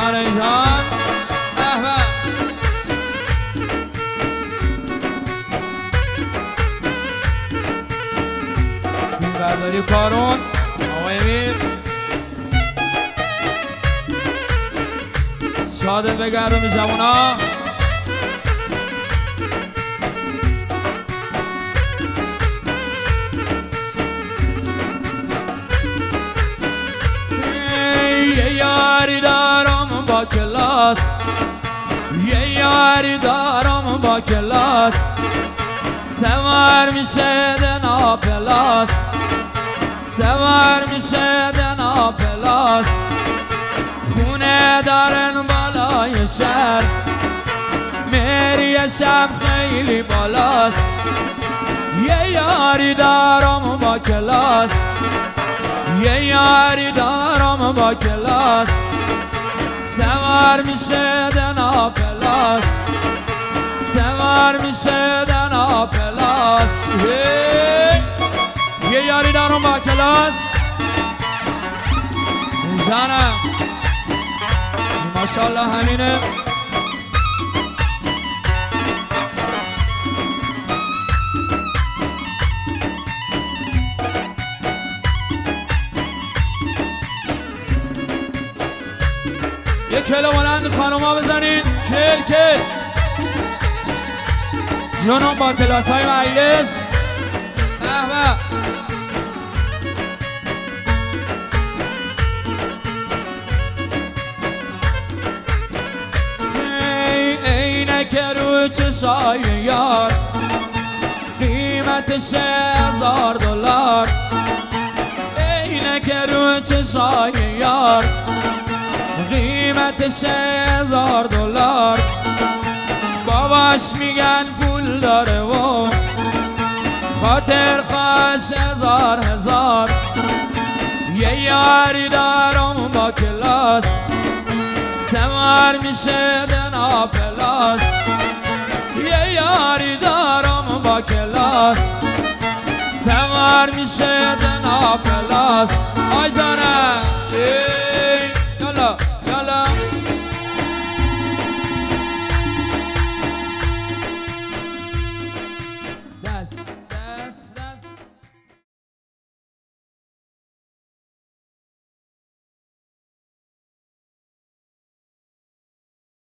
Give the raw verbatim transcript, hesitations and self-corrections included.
جان جان احمد این برداری کارون آقای امیر شاده بگردم جوونا یه یاری دارم با کلاس یه یاری دارم با کلاس سوار میشه دنا پلاس سوار میشه دنا پلاس خونه دارن بالای شهر میری شب خیلی بالاست یه یاری دارم با کلاس یه یاری دارم با کلاس سوار میشه دنا پلاس سوار میشه دنا پلاس یه یاری دارم با کلاس جانم ماشاءالله همینه یه کل بلند خانوما بزنید کل کل جنوب با کلاس های مجلس احمد عینک رو چشای یار قیمتش هزار دلار عینک رو چشای یار قیمتش هزار دلار باباش میگن پول داره و خاطر خواهش هزار هزار یه یاری دارم با کلاس سوار میشه دنا پلاس یه یاری دارم با کلاس سوار میشه دنا پلاس آی زنه